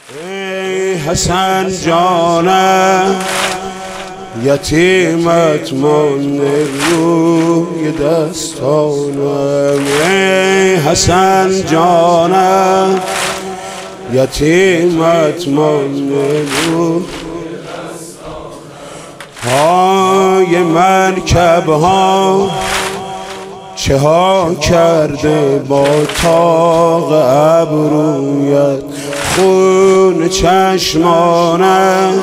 ای حسن جانم یتیمت مانده روی دستانم. ای حسن جانم یتیمت مانده روی پای مرکب ها چه ها کرده با طاق ابرویت، خون چشمانم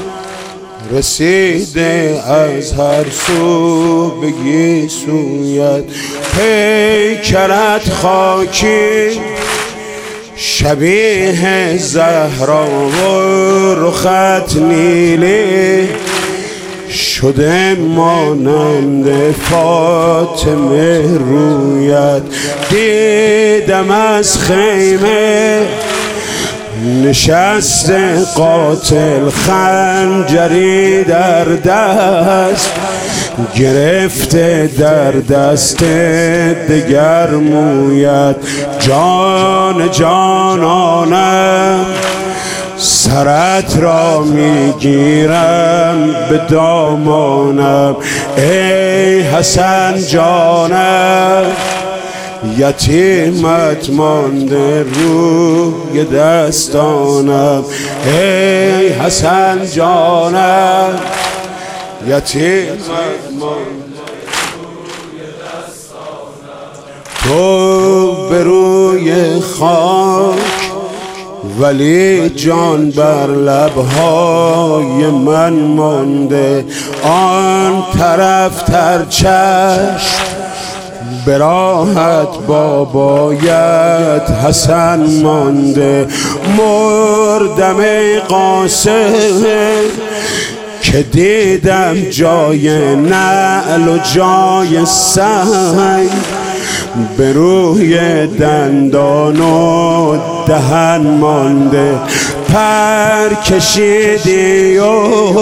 رسیده از هر سو بگی سویت. پیکرت خاکی شبیه زهرا و رخت نیلی شده مانند فاطمه رویت. دیدم از خیمه نشست قاتل خنجری در دست گرفته در دست دگر مویت. جان جانانم سرت را میگیرم به دامانم. ای حسن جانم یتیمت مانده روی دستانم. ای حسن جانم یتیمت مانده روی دستانم. تو به روی خاک ولی جان بر لبهای من مانده. آن طرف تر چشم به راحت بابایت حسن مانده. مردم ای قاسم که دیدم جای نعل و جای سنگ به روی دندان و دهن مانده. پر کشیدی و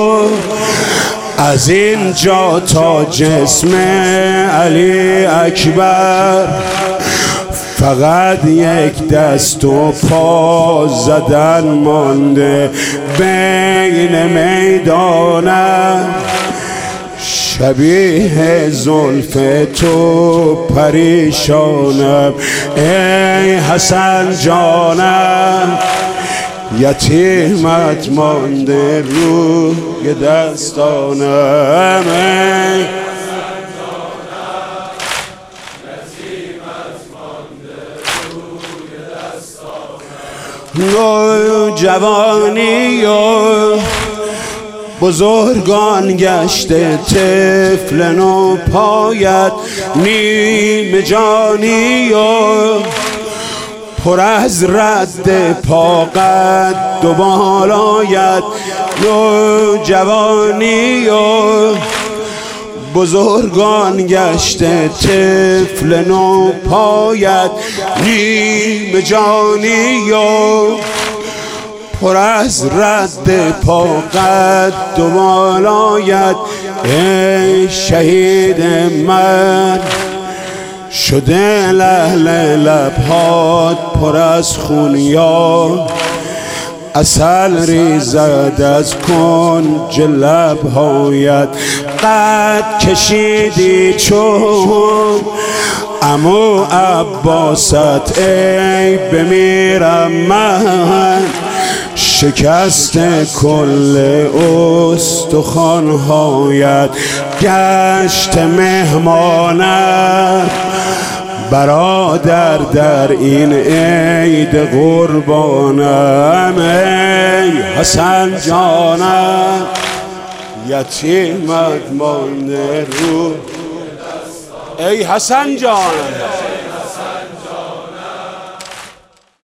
از اینجا تا جسم علی اکبر فقط یک دست و پا زدن مانده. بین میدانم شبیه زلف تو پریشانم. ای حسن جانم یتیمت مانده روی دستانم. ای حسن جانم یتیمت مانده روی دستانم. نوجوانی و بزرگان گشته طفل نو پایت، نیمه جانی و پر از رد پا قد و بالایت. نوجوانی و بزرگان گشته طفل نو پایت، نیمه جانی و پر از رد پا قد و بالایت. ای شهید من شده لعل لبهات پر از خون، یا عسل ریزد از کنج لبهایت. قد کشیدی چون عمو عباست ای بمیرم من، شکست کل استخوان‌هایت. گشت مهمانم برادر در این عید قربانم. ای حسن جانم یتیمت مانده رو. ای حسن جانم